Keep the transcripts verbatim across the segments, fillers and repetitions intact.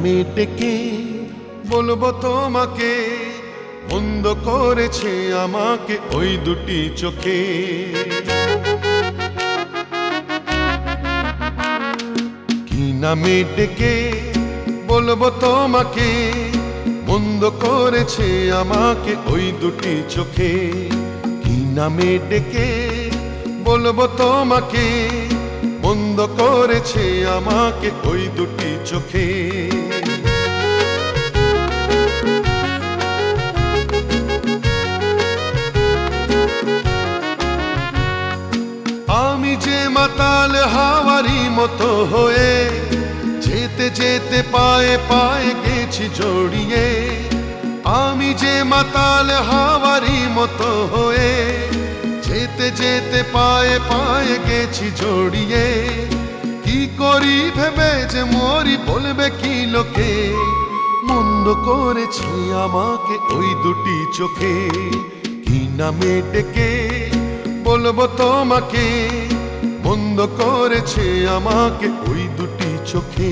নামে ডেকে বলবো তোমাকে, বন্ধ করেছে আমাকে ওই দুটি চোখে। কি নামে ডেকে বলবো তোমাকে, বন্ধ করেছে আমাকে ওই দুটি চোখে। কি নামে ডেকে বলবো তোমাকে, বন্ধ করেছে আমাকে ওই দুটি চোখে। আমি যে মাতাল হাওয়ারি মতো হয়ে, যেতে যেতে পায়ে পায়ে গেছি জড়িয়ে। আমি যে মাতাল হাওয়ারি মতো হয়ে, যেতে যেতে পায়ে পায়ে গেছি জড়িয়ে। কি করি ভেবে যে মরি, বলবে কি লোকে, মন্দ করেছে আমাকে ওই দুটি চোখে। কি নামে ডেকে বলবো তোমাকে, বন্ধ করেছে আমাকে ওই দুটি চোখে।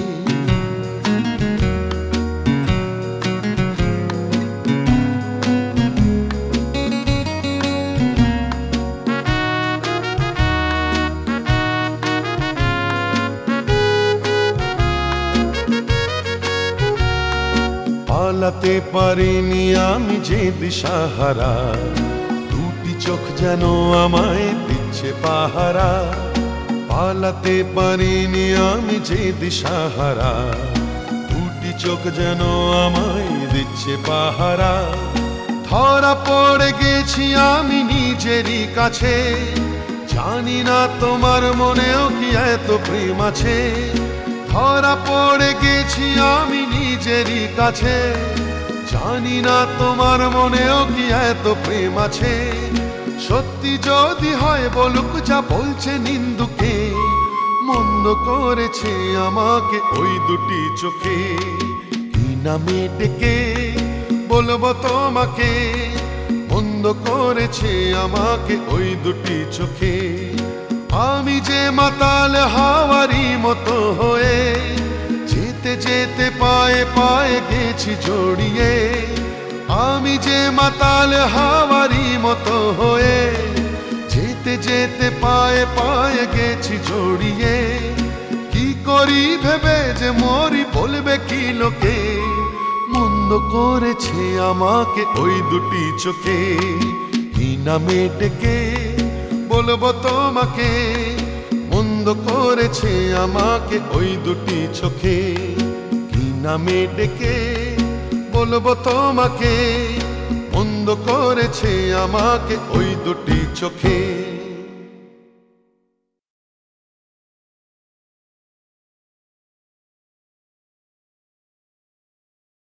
পালাতে পারিনি আমি যে দিশাহারা, দুটি চোখ যেন আমায় দিচ্ছে পাহারা। পালাতে পারিনি আমি যে দিশাহারা, দুটি চোখ যেন আমায় দিচ্ছে পাহারা। ধরা পড়ে গেছি আমি নিজেরই কাছে, জানি না তোমার মনেও কি এত প্রেম আছে। ধরা পড়ে গেছি আমি নিজেরই কাছে, জানি না তোমার মনেও কি এত প্রেম আছে। সত্যি যদি হয় বলুক যা বলছে নিন্দুকে, মন্দ করেছে আমাকে ওই দুটি চোখে। কি নামে ডেকে বলবো তোমাকে, বন্ধ করেছে আমাকে ওই দুটি চোখে। আমি যে মাতাল হাওয়ারি মতো হয়ে, যেতে যেতে পায়ে পায়ে গেছি জড়িয়ে। আমি যে মাতাল হাওয়ারি মতো হয়ে, যেতে যেতে পায়ে পায়ে গেছি জড়িয়ে। কি করি ভেবে যে মরি, বলবে কি লোকে, মন্দ করেছে আমাকে ওই দুটি চোখে। কি নামে ডেকে বলবো তোমাকে, মন্দ করেছে আমাকে ওই দুটি চোখে। কি নামে ডেকে বলবো তোমাকে, মন্দ করেছে আমাকে ওই দুটি চোখে।